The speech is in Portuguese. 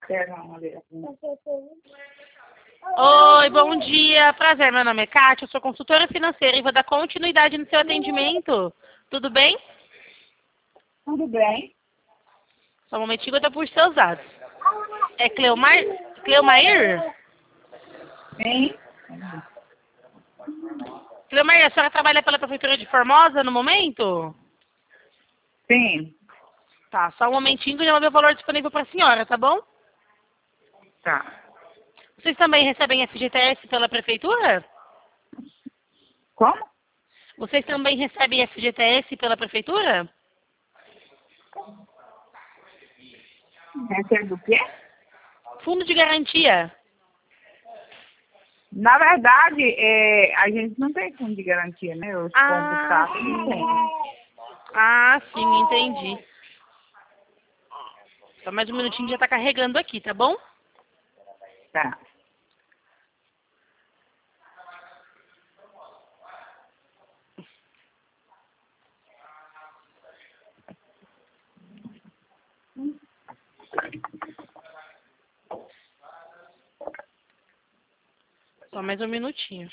Oi, bom dia. Prazer, meu nome é Kátia, eu sou consultora financeira e vou dar continuidade no seu atendimento. Tudo bem? Tudo bem? Só um momentinho, eu vou dar por seus dados. É Cleomair? Sim? Cleomair, a senhora trabalha pela Prefeitura de Formosa no momento? Sim. Tá, só um momentinho que eu já vou ver o valor disponível para a senhora, tá bom? Tá. Vocês também recebem FGTS pela Prefeitura? Como? Vocês também recebem FGTS pela Prefeitura? Recebe o quê? Fundo de garantia. Na verdade, a gente não tem fundo de garantia, né? Os pontos CAP não tem. Ah, sim, entendi. Só mais um minutinho já tá carregando aqui, tá bom? Tá. Só mais um minutinho.